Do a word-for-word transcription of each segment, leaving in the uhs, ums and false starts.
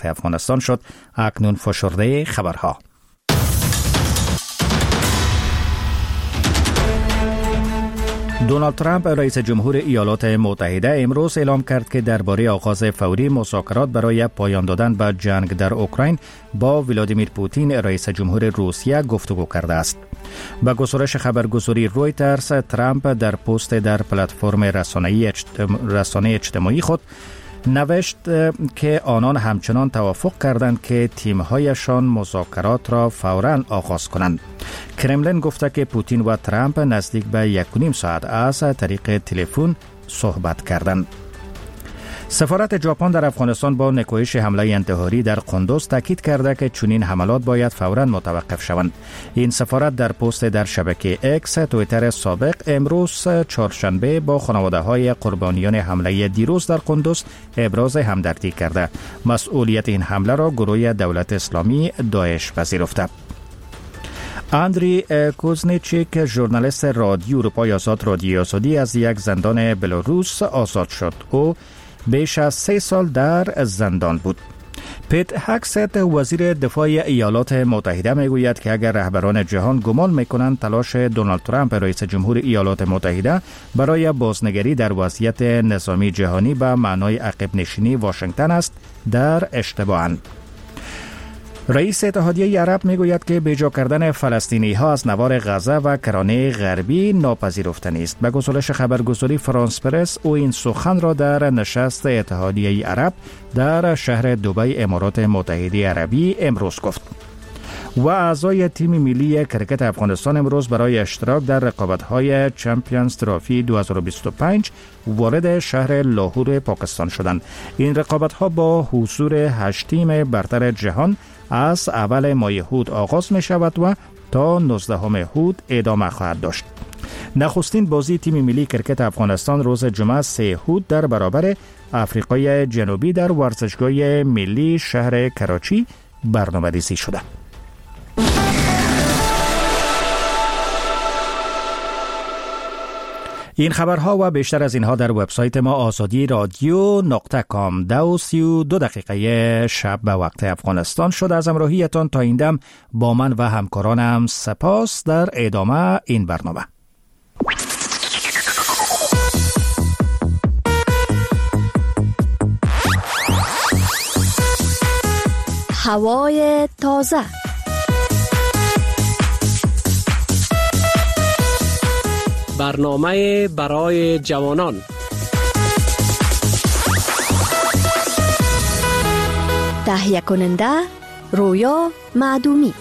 وقت افغانستان شد. اکنون فشرده خبرها. دونالد ترامپ رئیس جمهور ایالات متحده امروز اعلام کرد که درباره آغاز فوری مذاکرات برای پایان دادن به جنگ در اوکراین با ولادیمیر پوتین رئیس جمهور روسیه گفتگو کرده است. با گزارش خبرگزاری رویترز، ترامپ در پست در پلتفرم رسانه‌ای رسانه اجتماعی خود نوشت که آنان همچنان توافق کردند که تیم‌هایشان مذاکرات را فوراً آغاز کنند. کرملین گفته که پوتین و ترامپ نزدیک به یک و نیم ساعت از طریق تلفن صحبت کردند. سفارت ژاپن در افغانستان با نکوهش حمله انتحاری در قندوز تاکید کرده که چنین حملات باید فوراً متوقف شوند. این سفارت در پست در شبکه اکس توییتر سابق امروز چهارشنبه با خانواده‌های قربانیان حمله دیروز در قندوز ابراز همدردی کرده. مسئولیت این حمله را گروه دولت اسلامی داعش پذیرفته. اندری کوزنیچیک، ژورنالیست رادیو اروپای آزاد رادیو آزادی از یک زندان بلاروس آزاد شد. او بیش از سه سال در زندان بود. پیت هکست، وزیر دفاع ایالات متحده، میگوید که اگر رهبران جهان گمان میکنند تلاش دونالد ترامپ رئیس جمهور ایالات متحده برای بازنگری در وضعیت نظامی جهانی به معنای عقب نشینی واشنگتن است، در اشتباهند. رئیس اتحادیه عرب میگوید که بیجا کردن فلسطینی ها از نوار غزه و کرانه غربی ناپذیرفتنی است. به گزارش خبرگزاری فرانس پرس، او این سخن را در نشست اتحادیه عرب در شهر دبی امارات متحده عربی امروز گفت. و اعضای تیم ملی کرکت افغانستان امروز برای اشتراک در رقابت‌های چمپیونز ترافی دو هزار و بیست و پنج وارد شهر لاهور پاکستان شدند. این رقابت‌ها با حضور هشت تیم برتر جهان از اول ماه هود آغاز می شود و تا نوزدهم هود ادامه خواهد داشت. نخستین بازی تیم ملی کرکت افغانستان روز جمعه سه هود در برابر آفریقای جنوبی در ورزشگاه ملی شهر کراچی برنامه‌ریزی شده. این خبرها و بیشتر از اینها در وبسایت ما آزادی رادیو نقطه کام. دو سی و دو دقیقه شب به وقت افغانستان شد. از همراهیتان تا این دم با من و همکارانم سپاس. در ادامه این برنامه هوای تازه. برنامه برای جوانان. تهیه کننده رویا معدومی.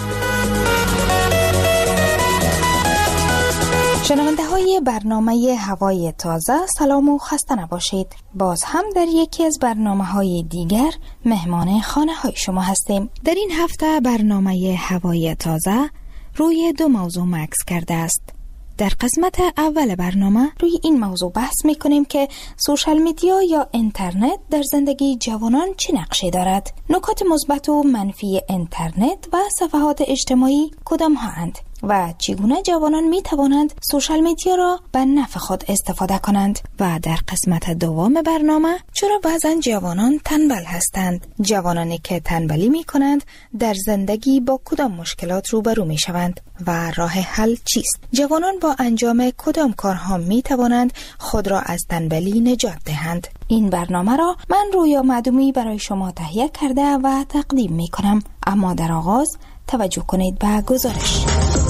شنونده های برنامه هوای تازه، سلام و خسته نباشید. باز هم در یکی از برنامه های دیگر مهمان خانه های شما هستیم. در این هفته برنامه هوای تازه روی دو موضوع مکس کرده است. در قسمت اول برنامه روی این موضوع بحث میکنیم که سوشال میدیا یا اینترنت در زندگی جوانان چه نقشی دارد. نکات مثبت و منفی اینترنت و صفحات اجتماعی کدام ها اند و چگونه جوانان می توانند سوشال میدیا را به نفع خود استفاده کنند. و در قسمت دوم برنامه چرا بعضن جوانان تنبل هستند، جوانانی که تنبلی می کنند در زندگی با کدام مشکلات روبرو می شوند و راه حل چیست، جوانان با انجام کدام کارها می توانند خود را از تنبلی نجات دهند. این برنامه را من رویا معدومی برای شما تهیه کرده و تقدیم می کنم. اما در آغاز توجه کنید به گزارش.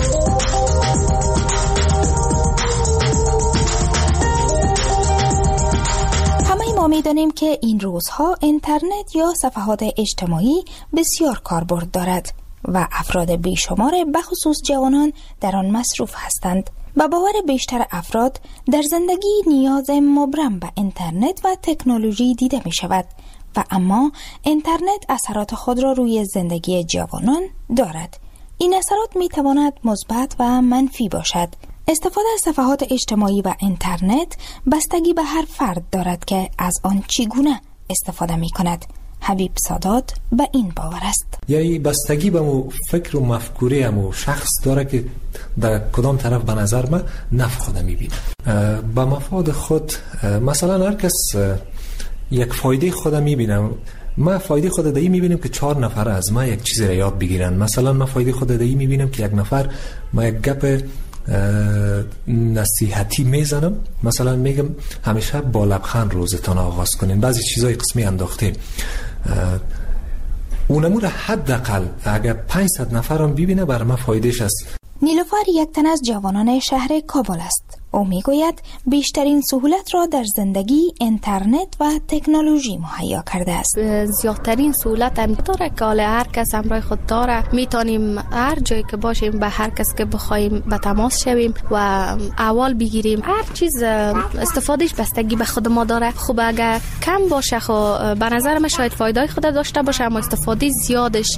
همه ما می‌دانیم که این روزها اینترنت یا صفحات اجتماعی بسیار کاربرد دارد و افراد بیشمار بخصوص جوانان در آن مصروف هستند. با باور بیشتر افراد در زندگی نیاز مبرم به اینترنت و تکنولوژی دیده می شود و اما اینترنت اثرات خود را روی زندگی جوانان دارد. این اثرات می تواند مثبت و منفی باشد. استفاده از صفحات اجتماعی و اینترنت بستگی به هر فرد دارد که از آن چگونه استفاده می کند. حبیب سادات به این باور است. یعنی بستگی به مو فکر و مفکوره امو شخص داره که در کدام طرف به نظر من نفع خود می بینه. به مفاد خود مثلا هر کس یک فایده خود می بینه. ما فایده خود دایی میبینیم که چهار نفر از ما یک چیزی را یاد بگیرن. مثلا ما فایده خود دایی میبینیم که یک نفر ما یک گپ نصیحتی میزنم، مثلا میگم همیشه با لبخند روزتان آغاز کنین، بعضی چیزای قسمی انداختیم، اونمو را حداقل اگر پانصد نفر هم ببینه برای ما فایدهش است. نیلوفر یک تن از جوانان شهر کابل است. او میگوید بیشترین سهولت را در زندگی اینترنت و تکنولوژی مهیا کرده است. زیادترین سهولت هم داره که حالا هر کس همراه خود داره، میتونیم هر جایی که باشیم به هر کس که بخوایم به تماس شویم و احوال بگیریم. هر چیز استفادهش بستگی به خود ما داره. خب اگر کم باشه خب به نظر من شاید فایده خود داشته باشه، اما استفاده زیادش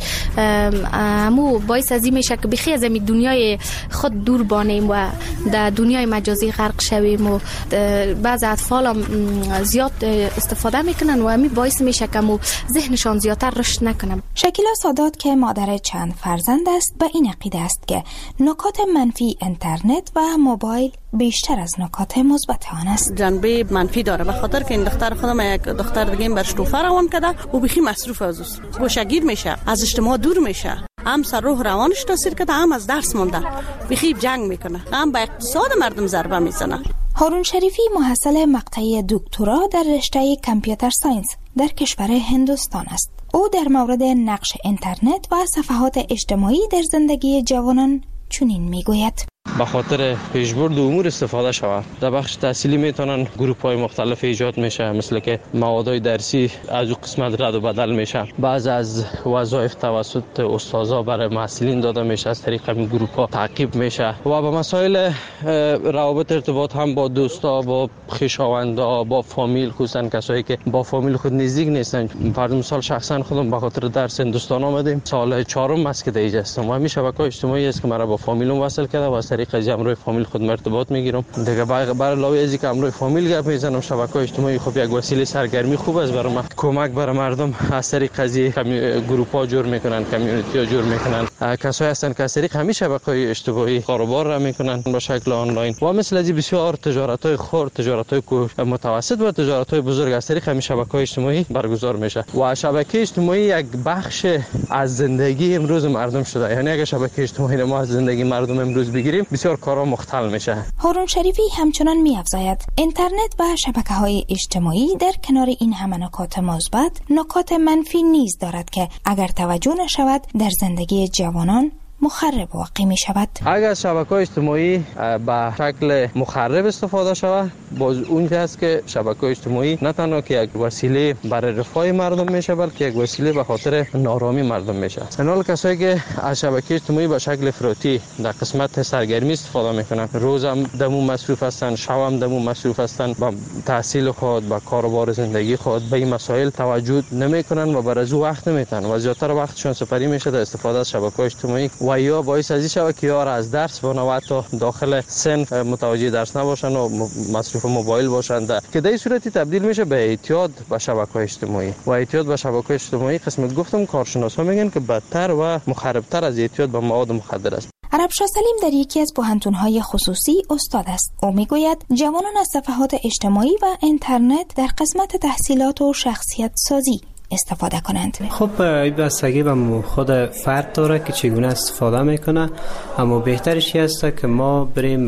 همو باعث از این میشه که بخی از این دنیای خود دور بانیم و در دنیای مجازی غرق شویم و بعض اطفال هم زیاد استفاده میکنن و همین باعث میشه که ذهنشان زیادتر رشد نکنه. شکیلا سادات که مادر چند فرزند است به این عقیده است که نکات منفی اینترنت و موبایل بیشتر از نکات مثبت آن است. جنبه منفی داره، به خاطر که این دختر خودم یک دختر دیگه این برش توفه روان کرده و بخی مصروف از است، گوشگیر میشه، از اجتماع دور میشه، هم سر روح روانش تاثیر کرده، هم از درس مونده، بخی جنگ میکنه، هم به اقتصاد مردم ضربه میزنه. هارون شریفی محصل مقطع دکترا در رشته کامپیوتر ساینس در کشور هندوستان است. او در مورد نقش اینترنت و صفحات اجتماعی در زندگی جوانان چنین میگوید: به خاطر پیشبرد امور استفاده شود. در بخش تحصیلی میتونن گروپ های مختلف ایجاد میشه، مثل که موادهای درسی از او قسمت رد و بدل میشه، بعض از وظایف توسط استادا برای محصلین داده میشه، از طریق این گروپ ها تعقیب میشه و به مسائل روابط ارتباط هم با دوستا، با خویشاوندا، با فامیل، خصوصا کسایی که با فامیل خود نزدیک نیستن. فرض مثال شخصا خودم به خاطر درس هندوستان آمدیم، سال چهارم است که دیگه هستم و همین شبکه‌های اجتماعی است که مرا با فامیلم وصل کرده و از طریق از امروی فامیل خود ارتباط میگیرم. دیگه برای علاوه از اینکه امروی فامیل گپ میزنم، شبکه‌های اجتماعی خب یک وسیله سرگرمی خوب است برای من. کمک برای مردم از طریق از گروپ ها جور میکنن، کمیونیتی ها جور میکنن. کسایی هستن که از طریق همین شبکه‌های اجتماعی کاروبار را میکنن به شکل آنلاین و مثل از بسیار تجارت‌های خرد، تجارت‌های متوسط و تجارت‌های بزرگ از طریق همین شبکه‌های اجتماعی برگزار میشه و شبکه اجتماعی یک بخش از زندگی امروز مردم شده. یعنی اگه شبکه اجتماعی ما از زندگی مردم امروز بگیریم بسیار کارا مختل میشه. هارون شریفی همچنان می‌افزاید اینترنت و شبکه‌های اجتماعی در کنار این همه نکات مثبت، نکات منفی نیز دارد که اگر توجه نشود در زندگی جوانان مخرب واقع می شود. اگر شبکه‌های اجتماعی به شکل مخرب استفاده شود، باز اون است که شبکه‌های اجتماعی نه تنها که یک وسیله برای رفاه مردم میشه، بلکه یک وسیله به خاطر نارامی مردم میشه. حالا کسایی که از شبکه اجتماعی به شکل افراطی در قسمت سرگرمی استفاده میکنن، روز هم دمو مصروف هستن، شب هم دمو مصروف هستن، با تحصیل خود، با کاروبار زندگی خود به این مسائل توجه نمیکنن و بر از او وقت نمیتن و زیادتر وقتشون سپری میشه در استفاده از شبکه‌های اجتماعی و یا باعث از این شود که یا از درس بنا و حتی داخل صنف متوجه درس نباشن و مصروف موبایل باشند، که در این صورتی تبدیل میشه به اعتیاد به شبکه‌های اجتماعی و اعتیاد به شبکه‌های اجتماعی قسمت گفتم کارشناسا میگن که بدتر و مخربتر از اعتیاد به مواد مخدر است. عربشاه سلیم در یکی از پوهنتون‌های خصوصی استاد است. او میگوید جوانان از صفحات اجتماعی و اینترنت در قسمت تحصیلات و شخصیت سازی استفاده کنند. خب این بستگی به خود فرد داره که چگونه استفاده میکنه، اما بهترش است که ما بریم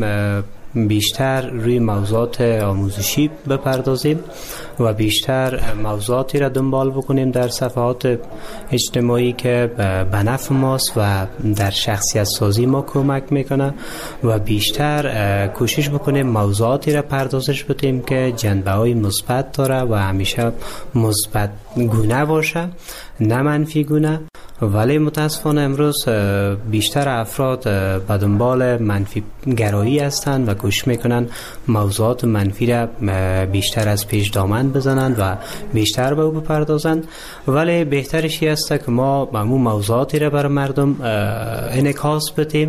بیشتر روی موضوعات آموزشی بپردازیم و بیشتر موضوعاتی را دنبال بکنیم در صفحات اجتماعی که به نفع ماست و در شخصیت سازی ما کمک میکنه و بیشتر کوشش بکنیم موضوعاتی را پردازش بدیم که جنبه های مثبت داره و همیشه مثبت گونه باشه، نه منفی گونه. ولی متاسفانه امروز بیشتر افراد به دنبال منفی گرایی هستند و کوشش میکنن موضوعات منفی را بیشتر از پیش دامن بزنند و بیشتر به او بپردازند. ولی بهترش است که ما همون موضوعاتی را بر مردم انعکاس بدیم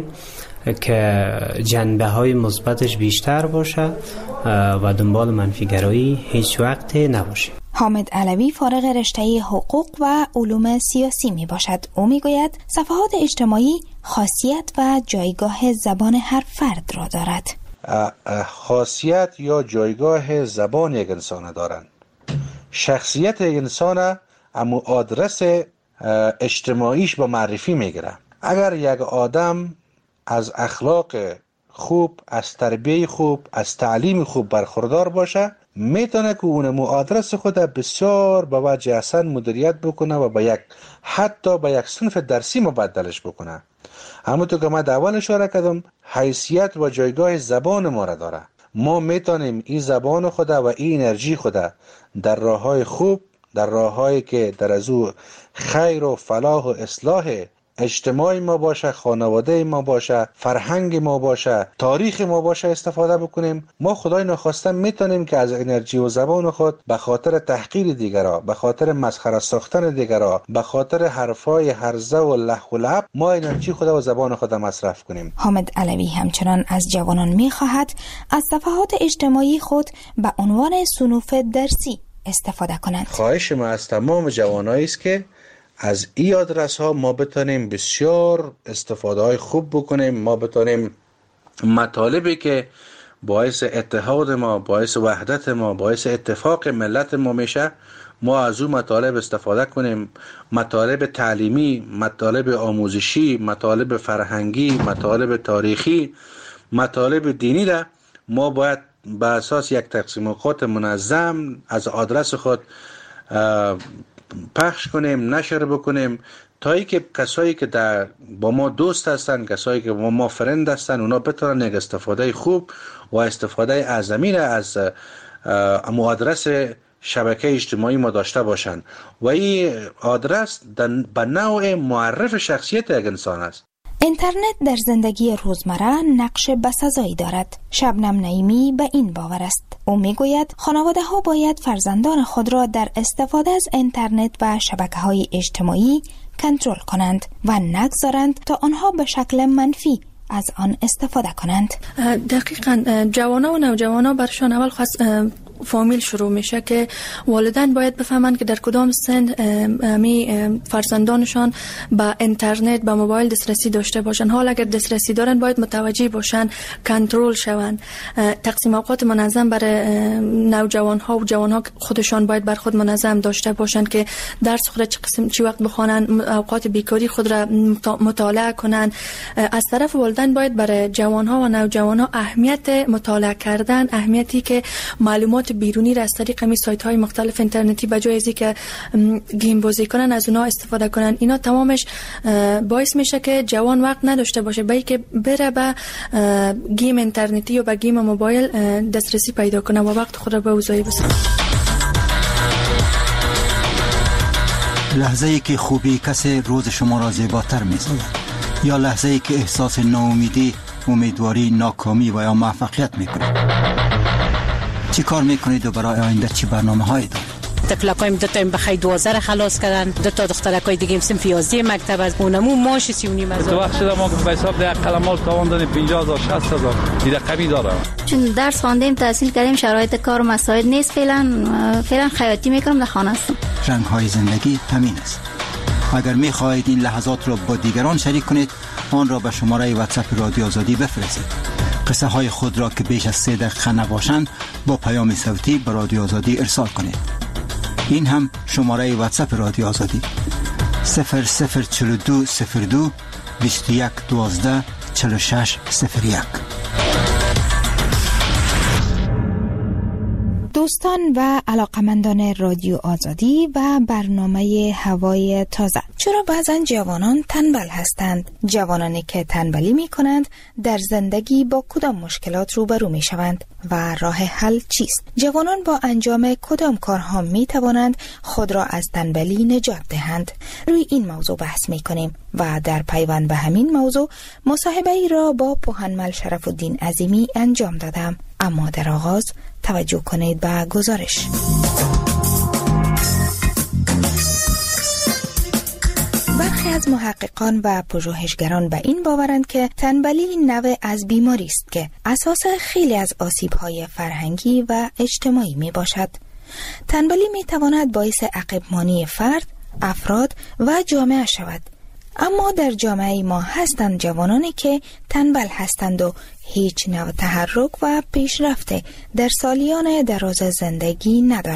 که جنبه های مثبتش بیشتر باشه و دنبال منفی گرایی هیچ وقت نباشه. حامد علوی فارغ رشته حقوق و علوم سیاسی می باشد. او می گوید صفحات اجتماعی خاصیت و جایگاه زبان هر فرد را دارد. خاصیت یا جایگاه زبان یک انسان دارند. شخصیت یک انسان امو آدرس اجتماعیش با معرفی میگیره. اگر یک آدم از اخلاق خوب، از تربیه خوب، از تعلیم خوب برخوردار باشه، میتونه که اون آدرس خود بسیار به وجه حسن مدیریت بکنه و به یک حتی به یک صنف درسی مبدلش بکنه. همونطور که من در اول اشاره کردم، حیثیت و جایگاه زبان ما را داره. ما میتونیم این زبان خود و این انرژی خود در راههای خوب، در راههایی که در از او خیر و فلاح و اصلاح اجتماعی ما باشه، خانواده ما باشه، فرهنگ ما باشه، تاریخ ما باشه استفاده بکنیم. ما خدای نخواسته میتونیم که از انرژی و زبان خود به خاطر تحقیر دیگرها، به خاطر مسخره ساختن دیگرها، به خاطر حرفای هرزه و لح و لعب ما انرژی خود و زبان خود مصرف کنیم. حامد علوی همچنان از جوانان میخواهد از صفحات اجتماعی خود به عنوان صنوف درسی استفاده کنند. خواهش ما از تمام جوانایی است که از این آدرس ها ما بتونیم بسیار استفاده های خوب بکنیم. ما بتونیم مطالبی که باعث اتحاد ما، باعث وحدت ما، باعث اتفاق ملت ما میشه، ما از اون مطالب استفاده کنیم. مطالب تعلیمی، مطالب آموزشی، مطالب فرهنگی، مطالب تاریخی، مطالب دینی را ما باید به اساس یک تقسیم اوقات منظم از آدرس خود پخش کنیم، نشر بکنیم، تا ای که کسایی که در با ما دوست هستن، کسایی که با ما فرند هستن، اونا بتونن یک استفاده خوب و استفاده اعظمی را از آدرس شبکه اجتماعی ما داشته باشند. و این آدرس به نوع معرف شخصیت یک انسان است. اینترنت در زندگی روزمره نقش بسزایی دارد. شبنم نعیمی به این باور است. او میگوید خانواده ها باید فرزندان خود را در استفاده از اینترنت و شبکه های اجتماعی کنترل کنند و نگذارند تا آنها به شکل منفی از آن استفاده کنند. دقیقاً جوانان و نوجوانان برشان اول خاص فامیل شروع میشه که والدین باید بفهمند که در کدام سن می فرزندانشان با اینترنت، با موبایل دسترسی داشته باشند. حالا اگر دسترسی دارن باید متوجه باشند، کنترل شوند. تقسیم اوقات منظم برای نوجوان ها و جوان ها خودشان باید بر خود منظم داشته باشند که درس خود چه قسم چی وقت بخوانند، اوقات بیکاری خود را مطالعه کنند. از طرف والدین باید برای جوان ها و نوجوان ها اهمیت مطالعه کردن، اهمیتی که معلومات بیرونی را از طریق می سایت های مختلف اینترنتی به جای از اینکه گیم بازی کنن از اونها استفاده کنن، اینا تمامش باعث میشه که جوان وقت نداشته باشه بلکه بره به گیم اینترنتی یا به گیم موبایل دسترسی پیدا کنه و وقت خود را به اوضاعی بسازه. لحظه ای که خوبی کسی روز شما را زیباتر می‌سازد، یا لحظه ای که احساس ناامیدی، امیدواری، ناکامی و یا موفقیت می‌کنید. چی کار میکنید و برای آینده چی برنامه هایی دارید؟ تفلقایم دو تا بخای دوازده خلاص کردن، دو تا دخترکای دیگه صنف یازده مکتب از اونمو ماش سی و نیم هزار. تو وقت شده ما به حساب ده قلمال تاوان دادیم پنجاه هزار شصت هزار دیده قوی داره. چون درس خواندیم، تحصیل کردیم، شرایط کار و مساعد نیست. فعلا فعلا خیاطی میکنم، در خانه هستم. رنگ های زندگی همین است. اگر میخواهید این لحظات را با دیگران شریک کنید، آن را به شماره واتساپ رادیو آزادی بفرستید. قصه های خود را که بیش از سه دقیقه نباشند با پیام صوتی به رادیو آزادی ارسال کنید. این هم شماره واتساپ رادیو آزادی صفر صفر چهل و دو صفر دو بیست و یک دوازده چهل و شش صفر یک. دوستان و علاقمندان رادیو آزادی و برنامه هوای تازه، چرا بعضن جوانان تنبل هستند؟ جوانانی که تنبلی می کنند در زندگی با کدام مشکلات روبرو می شوند و راه حل چیست؟ جوانان با انجام کدام کارها می توانند خود را از تنبلی نجات دهند؟ روی این موضوع بحث می کنیم و در پیوند به همین موضوع مصاحبه ای را با پوهنمل شرف الدین عظیمی انجام دادم. اما در آغاز توجه کنید به گزارش. برخی از محققان و پژوهشگران به این باورند که تنبلی نوع از بیماری است که اساس خیلی از آسیب‌های فرهنگی و اجتماعی می باشد. تنبلی می تواند باعث عقب‌مانی فرد، افراد و جامعه شود. اما در جامعه ما هستند جوانانی که تنبل هستند و هیچ نوع تحرک و پیشرفت در سالیان دراز زندگی ندارند.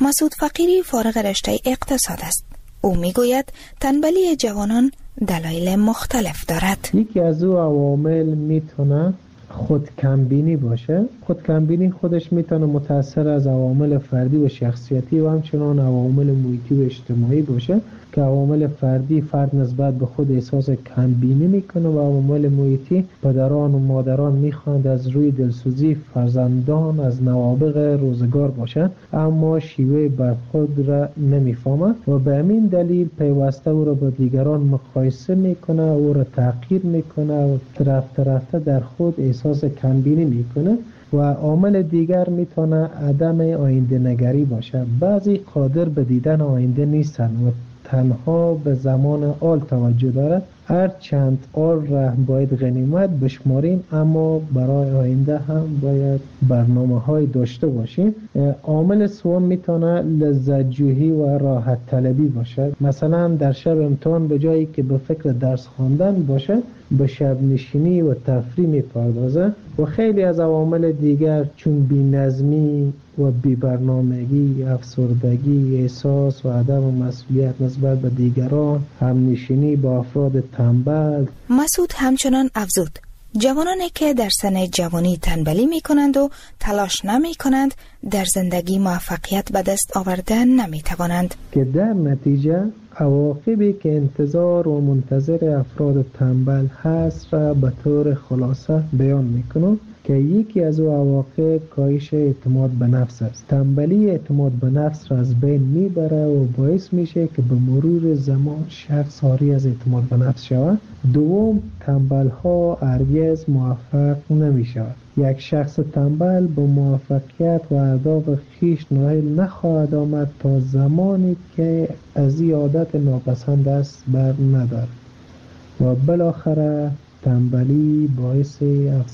مسعود فقیری فارغ رشته اقتصاد است. او میگوید تنبلی جوانان دلایل مختلف دارد. یکی از او عوامل میتونه خود کمبینی باشه. خود کمبینی خودش میتونه متأثر از عوامل فردی و شخصیتی و همچنان عوامل محیطی و اجتماعی باشه که عوامل فردی فرد نسبت به خود احساس کمبینی میکنه و عوامل محیطی پدران و مادران میخواند از روی دلسوزی فرزندان از نوابغ روزگار باشند اما شیوه برخورد را نمیفهمند و به همین دلیل پیوسته او را با دیگران مقایسه میکنه، او را تحقیر میکنه و رفته رفته در خود احساس کمبینی میکنه. و عامل دیگر میتونه عدم آینده نگری باشه. بعضی قادر به دیدن آینده نیستن و تنها به زمان آل توجه دارد. هر چند آل را باید غنیمت بشماریم اما برای آینده هم باید برنامه های داشته باشیم. عامل سوم میتونه لذت جویی و راحت طلبی باشه. مثلا در شب امتحان به جایی که به فکر درس خواندن باشه به شب نشینی و تفریح میپردازه. و خیلی از عوامل دیگر چون بی‌نظمی و بی‌برنامگی، افسردگی، احساس و عدم مسئولیت نسبت به دیگران، همنشینی با افراد تنبل. مسعود همچنان افزود جوانانی که در سن جوانی تنبلی می کنند و تلاش نمی کنند در زندگی موفقیت به دست آوردن نمی توانند که در نتیجه عواقبی که انتظار و منتظر افراد تنبل هست را به طور خلاصه بیان می کنم که یکی از او عواقب کاهش اعتماد به نفس است. تنبلی اعتماد به نفس را از بین میبره و باعث میشه که به مرور زمان شخص عاری از اعتماد به نفس شود. دوم، تنبل ها هرگز موفق نمی شود. یک شخص تنبل به موفقیت و اهداف خویش نائل نخواهد آمد تا زمانی که از این عادت ناپسند است بر ندارد و بالاخره تنبلی باعث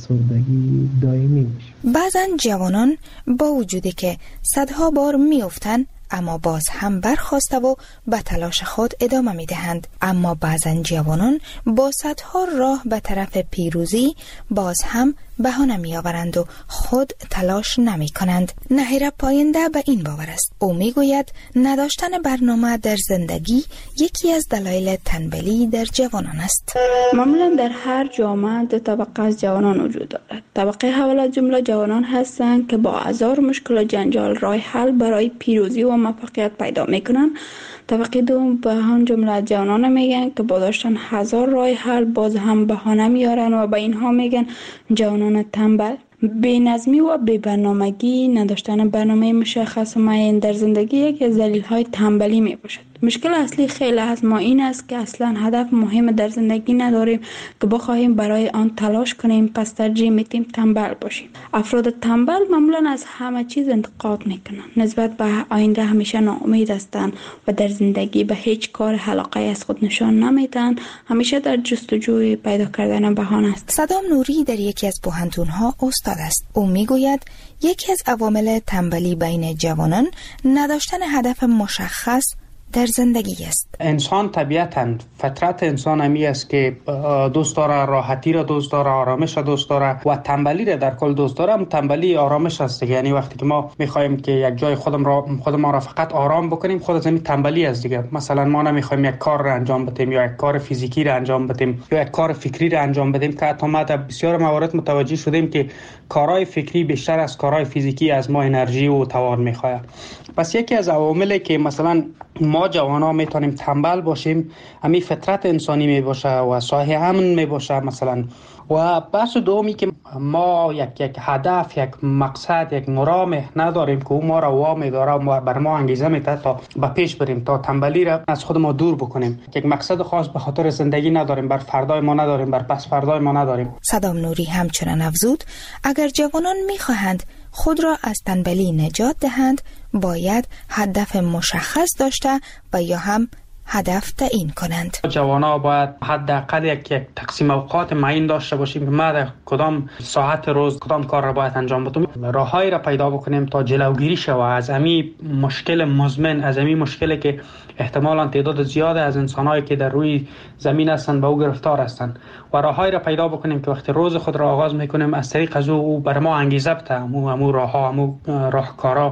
افسردگی دائمی میشه. بعضا جوانان با وجودی که صدها بار میافتند اما باز هم برخاسته و به تلاش خود ادامه میدهند. اما بعضا جوانان با صدها راه به طرف پیروزی باز هم بهانه میآورند و خود تلاش نمی کنند. نهیر پاینده به این باور است. او میگوید نداشتن برنامه در زندگی یکی از دلایل تنبلی در جوانان است. معمولا در هر جامعه دو طبقه از جوانان وجود دارد. طبقه اول از جمله جوانان هستند که با هزار مشکل و جنجال راه حل برای پیروزی و موفقیت پیدا میکنند. طبقه دوم به هم جمله جوانان میگن که با داشتن هزار راه حل باز هم بهانه میارن و به اینها میگن جوانان تنبل. بی‌نظمی و بی‌برنامگی، نداشتن برنامه مشخص و معین در زندگی یکی از دلایل تنبلی می باشد. مشکل اصلی خیلی از ما این است که اصلا هدف مهم در زندگی نداریم که بخواهیم برای آن تلاش کنیم، پس ترجیح میدیم تنبل باشیم. افراد تنبل معمولا از همه چیز انتقاد میکنن، نسبت به آینده همیشه ناامید هستند و در زندگی به هیچ کار علاقه از خود نشان نمیدن، همیشه در جستجوی پیدا کردن بهانه است. صدام نوری در یکی از پوهنتون‌ها استاد است. او میگوید یکی از عوامل تنبلی بین جوانان نداشتن هدف مشخص در زندگی است. انسان طبیعتاً فطرت انسان همی است که دوست داره راحتی را دوست داره، آرامش را دوست داره و تنبلی را در کل دوست داره. تنبلی آرامش است. یعنی وقتی که ما میخوایم که یک جای خودم را خودمان را فقط آرام بکنیم، خود از همین تنبلی است دیگه. مثلا ما نمیخوایم یک کار را انجام بدیم یا یک کار فیزیکی را انجام بدیم یا یک کار فکری را انجام بدیم که حتی ما در بسیار موارد متوجه شدیم که کارهای فکری بیشتر از کارهای فیزیکی از ما انرژی و توان میخواد. پس یکی از عواملی که مثلا ما جوانا میتونیم تنبل باشیم همین فطرت انسانی می باشه و صاحب امن می باشه مثلا. و بحث دومی که ما یک یک هدف، یک مقصد، یک مرام نداریم که او ما را وامی داره و بر ما انگیزه میده تا به پیش بریم، تا تنبلی را از خود ما دور بکنیم. یک مقصد خاص به خاطر زندگی نداریم، بر فردای ما نداریم، بر پس فردای ما نداریم. صدام نوری همچنان افزود اگر جوانان میخواهند خود را از تنبلی نجات دهند باید هدف مشخص داشته و یا هم هدف تعیین کنند. جوانا باید حداقل یک یک تقسیم اوقات معین داشته باشیم که ما در کدام ساعت روز کدام کار را باید انجام بدیم. راههایی را پیدا بکنیم تا جلوگیری شود از همین مشکل مزمن، از همین مشکلی که احتمالاً تعداد زیاد از انسانایی که در روی زمین هستند به او گرفتار هستند و راههایی را پیدا بکنیم که وقتی روز خود را آغاز میکنیم از طریق از او, او بر ما انگیزه بده، امو امو راهها، امو راهکارا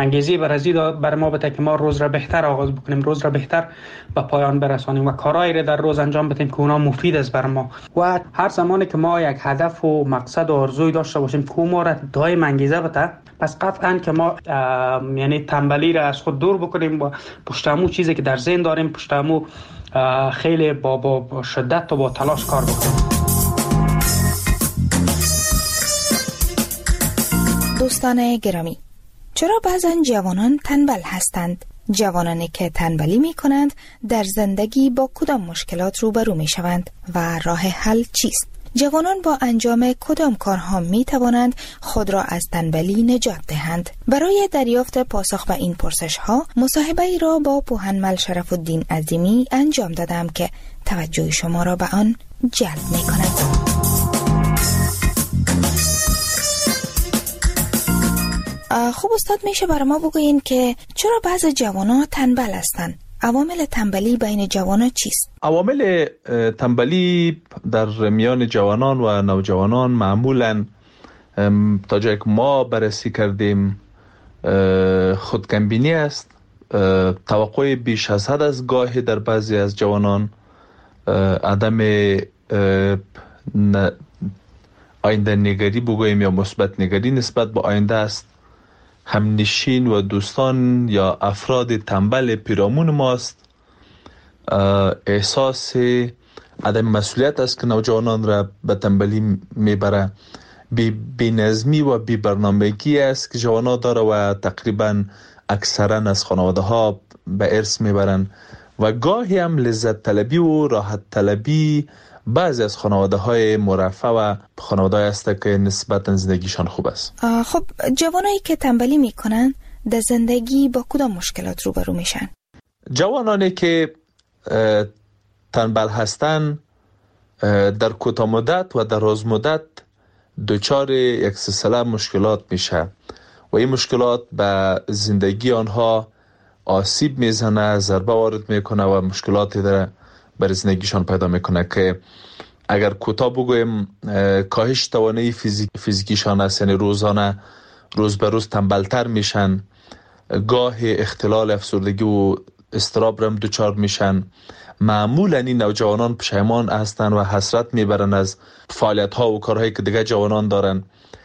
انگیزه بر ازید بر ما بده که ما روز را بهتر آغاز بکنیم، روز را بهتر به پایان برسانیم و کارهایی را در روز انجام بدیم که اونا مفید است بر ما. و هر زمانی که ما یک هدف و مقصد و آرزوی داشته باشیم که ما را دائم انگیزه بده، پس قطعا که ما یعنی تنبلی را از خود دور بکنیم و پشت همون چیزی که در ذهن داریم پشت همون خیلی با, با, با شدت و با تلاش کار بکنیم. دوستان گرامی، چرا بعضن جوانان تنبل هستند؟ جوانانی که تنبلی می کنند در زندگی با کدام مشکلات روبرو می شوند و راه حل چیست؟ جوانان با انجام کدام کارها می توانند خود را از تنبلی نجات دهند؟ برای دریافت پاسخ به این پرسش ها مصاحبه ای را با پوهنمل شرف الدین عظیمی انجام دادم که توجه شما را به آن جلب می کند. خوب استاد، میشه برای ما بگوین که چرا بعض جوانان تنبل هستند؟ عوامل تنبلی بین جوانان چیست؟ عوامل تنبلی در میان جوانان و نوجوانان معمولاً تا جایی که ما بررسی کردیم خودکمبینی است، توقع بیش از حد از گاهی در بعضی از جوانان، عدم آینده نگری بگوییم یا مثبت نگری نسبت به آینده است، همنشین و دوستان یا افراد تنبل پیرامون ماست، احساس عدم مسئولیت است که نوجوانان را به تنبلی میبره، بی, بی نظمی و بی برنامگی است که جوانان داره و تقریبا اکثرا از خانواده ها به ارث میبرن و گاهی هم لذت طلبی و راحت طلبی بعضی از خانواده های مرفه و خانواده های است که نسبتا زندگیشان خوب است. خب جوانایی که تنبلی میکنن در زندگی با کدام مشکلات روبرو میشن؟ جوانانی که تنبل هستن در کوتاه مدت و در دراز مدت دچار یک سلسله مشکلات میشه و این مشکلات به زندگی آنها آسیب میزنه، ضربه وارد میکنه و مشکلاتی در بر زندگیشان پیدا میکنه که اگر کوتاه بگویم کاهش توانایی فیزیک فیزیکیشان است، یعنی روزانه روز به روز تنبلتر میشن، گاه اختلال افسردگی و اضطراب رم دچار میشن. معمولا این نوجوانان پشیمان هستن و حسرت میبرن از فعالیت ها و کارهایی که دیگه جوانان دارن،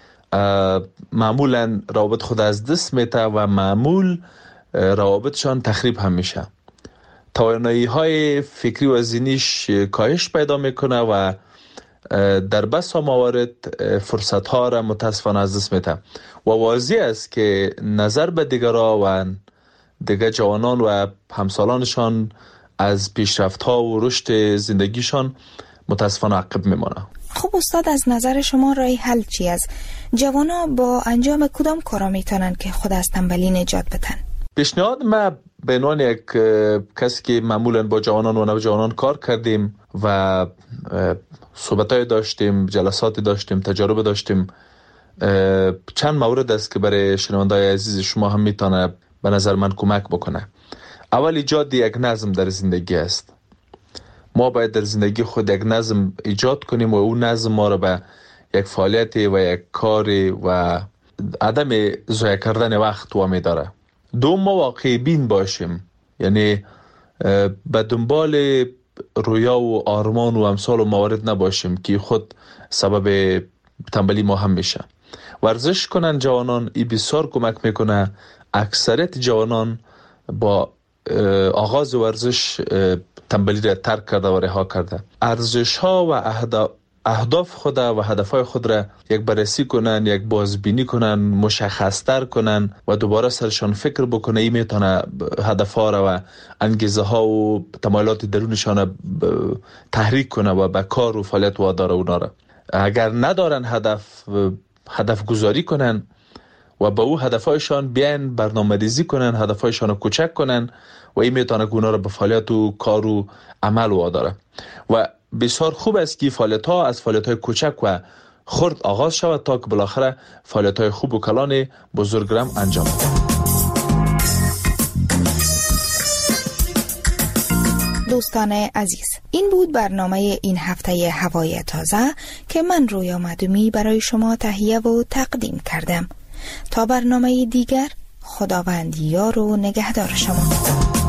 معمولا روابط خود از دست میته و معمول روابطشان تخریب هم میشه، توانایی های فکری و ذهنیش کاهش پیدا میکنه و در بسا موارد فرصت ها را متاسفانه از دست میده و واضح است که نظر به دیگران و دیگر جوانان و همسالانشان از پیشرفت ها و رشد زندگیشان متاسفانه عقب میمانه. خب استاد، از نظر شما راه حل چی است؟ جوانا با انجام کدام کارا میتونن که خود از تنبلی نجات بدن؟ پیشنهاد ما به عنوان یک کسی که معمولا با جوانان و نوجوانان کار کردیم و صحبتای داشتیم، جلساتی داشتیم، تجارب داشتیم، چند مورد است که برای شنوندای عزیز شما هم میتونه به نظر من کمک بکنه. اول ایجاد یک نظم در زندگی است. ما باید در زندگی خود یک نظم ایجاد کنیم و اون نظم ما رو به یک فعالیت و یک کار و عدم ضایع کردن وقت وامی داره. دوم، ما واقعی بین باشیم، یعنی به دنبال رویا و آرمان و امثال و موارد نباشیم که خود سبب تنبلی ما هم میشه. ورزش کنن جوانان، این بسیار کمک میکنه. اکثریت جوانان با آغاز ورزش تنبلی را ترک کرده و رها کرده. ارزش ها و اهداف خود و هدف های خود را یک بررسی کنن، یک بازبینی کنن، مشخص تر کنن و دوباره سرشان فکر بکنه. این میتونه هدف ها را و انگیزه ها و تمایلات درونشان تحریک کنه و به کار و فعالیت واداره اونا را. اگر ندارن هدف، هدف گذاری کنن و با او هدفهایشان بیان برنامه‌ریزی کنن، هدفهایشان رو کوچک کنن و این میتونه که اونا رو به فعالیت و کار و عمل واداره. و بسیار خوب است که فعالیت ها از فعالیت های کوچک و خرد آغاز شود تا که بالاخره فعالیت های خوب و کلان بزرگ را انجام دهد. دوستان عزیز، این بود برنامه این هفته هوای تازه که من رویا معدومی برای شما تهیه و تقدیم کردم. تا برنامه دیگر، خداوند یار و نگهدار شما.